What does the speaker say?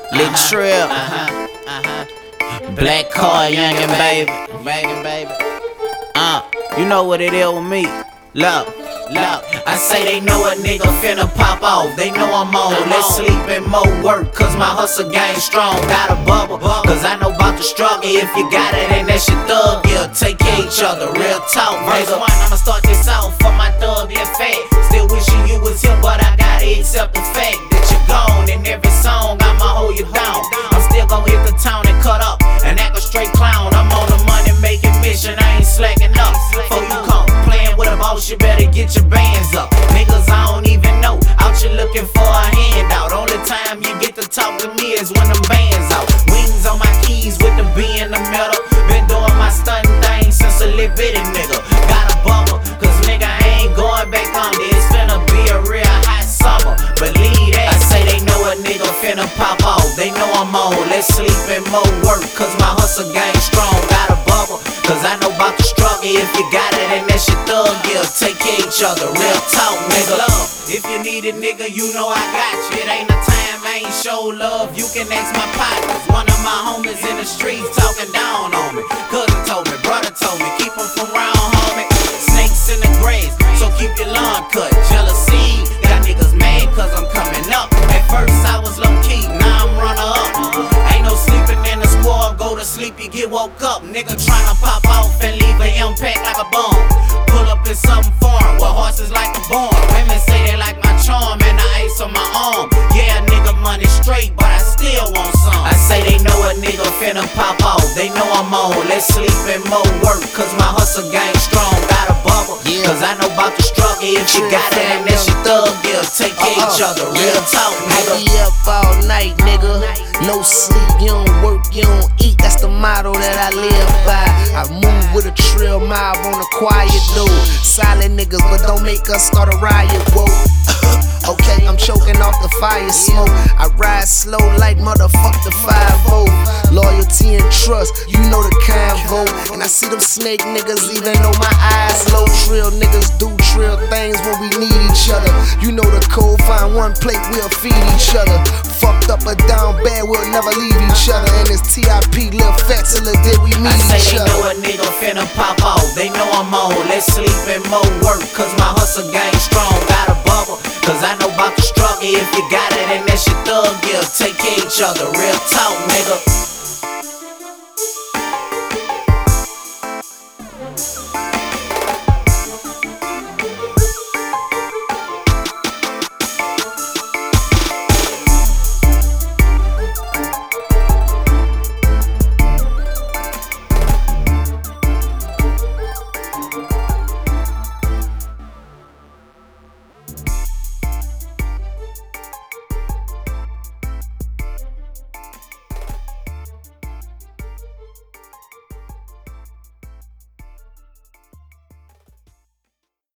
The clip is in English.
Lil Trill, Black Card, youngin' baby, you know what it is with me. Look, I say they know a nigga finna pop off. They know I'm on. Let's sleep and more work, cause my hustle game strong. Got a bubble, cause I know about the struggle. If you got it, and that's your thug, yeah, take care of each other. Real talk, verse 1, I'ma start this off for my thug, yeah, fat. Still wishing you was here, but I gotta accept the fact that you're gone. In every song, I'ma hold you down. I'm still gon' hit the town and cut up and act a straight clown. I'm on the money making mission, I ain't slacking up. Before you come playing with a boss, you better get your bands up. Niggas I don't even know, out you looking for a handout. Only time you get to talk to me is when them bands out. Wings on my keys with the B in the middle. Been doing my stunting thing since a little bitty nigga. Got a bubble, cause nigga I ain't going back on this. It's finna be a real hot summer, believe that. I say they know a nigga finna pop off. They know I'm on, let's sleep and more work, cause my hustle game strong. Got a bubble, cause I know about the struggle. If you got it and that's your thug, yeah, take care of each other. Real talk, nigga. If you need it, nigga, you know I got you. It ain't a time I ain't show love. You can ask my partners. One of my homies in the streets talking down on me. Cousin told me, brother told me, keep them from round, homie. Snakes in the grass, so keep your lawn cut. Jealousy, got niggas mad cause I'm coming up. At first I was low key, now I'm runner up. Ain't no sleeping in the squad, go to sleep, you get woke up. Nigga tryna pop off and leave an impact like a bomb. Pull up in something foreign, with horses like a barn. Women say they like my charm and the ice on my arm. Yeah, nigga money straight, but I still want some. I say they know a nigga finna pop off. They know I'm on, let's sleep and more work, cause my hustle game strong. Got a bubble, cause I know about the struggle. If you got it and that's your thug, yeah, take care of each other. Real talk, nigga. I be up all night, nigga. No sleep, you don't work, you don't eat. That's the motto that I live by. I move with a trill mob on a quiet though. Silent niggas, but don't make us start a riot, whoa. Okay, I'm choking off the fire smoke. I ride slow like motherfuck the 5-0. Loyalty and trust, you know the convo. And I see them snake niggas even though my eyes low. Trill niggas do trill things when we need each other. You know the code, find one plate, we'll feed each other. Fucked up or down bad, we'll never leave each other. And it's TIP, Lil Fat till the day we meet each other. I say they know a nigga finna pop off. They know I'm on, let's sleep and more work, cause my hustle game strong. Got a bubble, cause I know about the struggle. If you got it and that's your thug, yeah, take care of each other. Real talk, nigga.